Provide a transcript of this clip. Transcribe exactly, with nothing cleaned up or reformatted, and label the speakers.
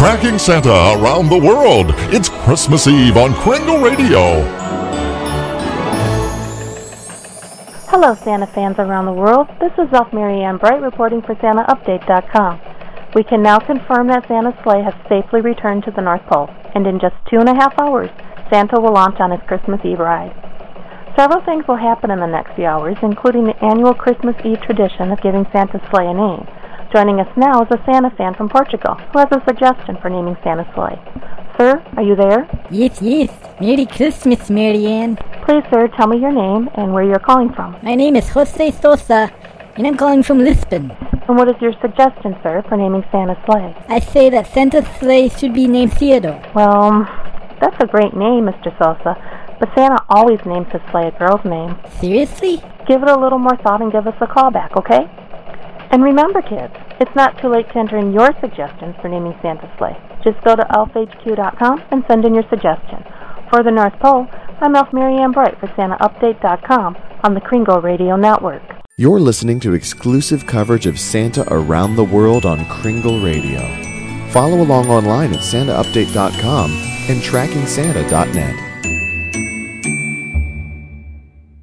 Speaker 1: Tracking Santa around the world. It's Christmas Eve on Kringle Radio.
Speaker 2: Hello, Santa fans around the world. This is Elf Mary Ann Bright reporting for Santa Update dot com. We can now confirm that Santa's sleigh has safely returned to the North Pole, and in just two and a half hours, Santa will launch on his Christmas Eve ride. Several things will happen in the next few hours, including the annual Christmas Eve tradition of giving Santa's sleigh a name. Joining us now is a Santa fan from Portugal who has a suggestion for naming Santa's sleigh. Sir, are you there?
Speaker 3: Yes, yes. Merry Christmas, Mary Ann.
Speaker 2: Please, sir, tell me your name and where you're calling from.
Speaker 3: My name is Jose Sosa, and I'm calling from Lisbon.
Speaker 2: And what is your suggestion, sir, for naming Santa's sleigh?
Speaker 3: I say that Santa's sleigh should be named Theodore.
Speaker 2: Well, that's a great name, Mister Sosa, but Santa always names his sleigh a girl's name.
Speaker 3: Seriously?
Speaker 2: Give it a little more thought and give us a call back, okay? And remember, kids, it's not too late to enter in your suggestions for naming Santa's sleigh. Just go to elf h q dot com and send in your suggestion. For the North Pole, I'm Elf Mary Ann Bright for Santa Update dot com on the Kringle Radio Network.
Speaker 4: You're listening to exclusive coverage of Santa around the world on Kringle Radio. Follow along online at Santa Update dot com and Tracking Santa dot net.